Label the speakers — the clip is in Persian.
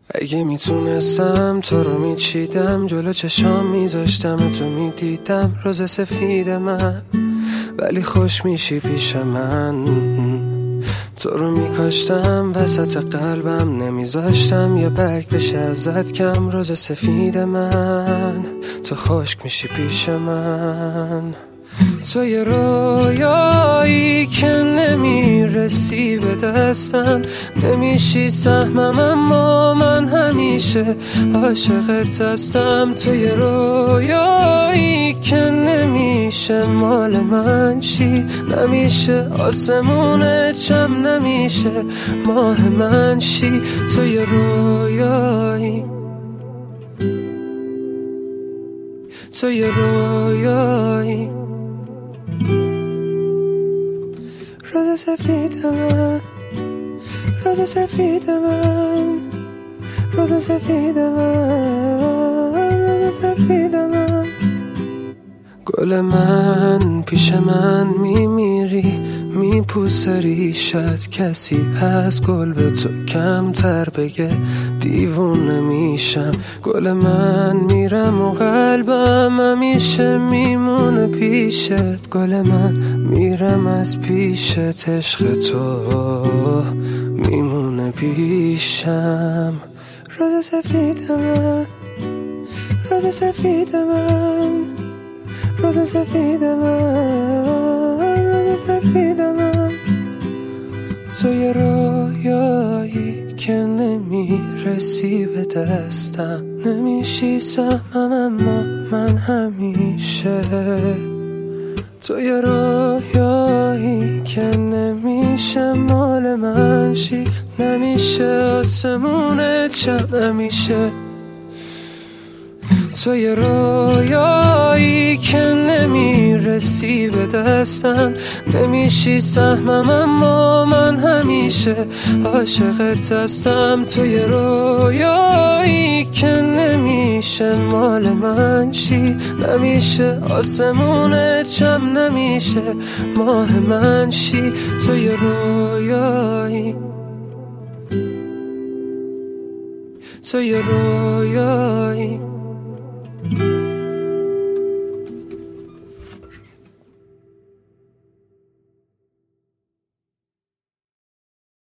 Speaker 1: اگه میتونستم تو رو میچیدم، جلو چشام میذاشتم تو میدیدم روز سفید من، ولی خوش میشی پیش من. تو رو میکاشتم وسط قلبم، نمیذاشتم یه برگ بشه ازت کم. روز سفید من، تو خشک میشی پیش من. تو یه رویایی که نمیرسی به دستم، نمیشی سهمم اما من همیشه عاشقت هستم. تو یه رویایی که نمیشه مال من شی، نمیشه آسمون چم، نمیشه ماه من شی. تو یه رویایی، تو یه رویایی. روز سفید من، روز سفید من، روز سفید من، روز سفید من. گل من پیش من میمیری، میپوسه ریشت، کسی از گل به تو کمتر بگه دیوونه میشم. گل من میرم و قلبم همیشه میمونه پیشت. گل من میرم از پیشت، عشق تو میمونه پیشم. روز سفید من، روز سفید من، روز سفید من، روز سفید من. تو یه رویایی که نمیرسی به دستم، نمیشی سهمم اما من همیشه. تو یه رویایی که نمیشه مال من شی، نمیشه آسمون چم، نمیشه. تو یه رویایی که نمیرسی به دستم، نمیشی سهمم اما من همیشه عاشقت هستم. تو یه رویایی که نمیشه مال من شی، نمیشه آسمون چم، نمیشه ماه من شی. تو یه رویایی، تو یه رویایی.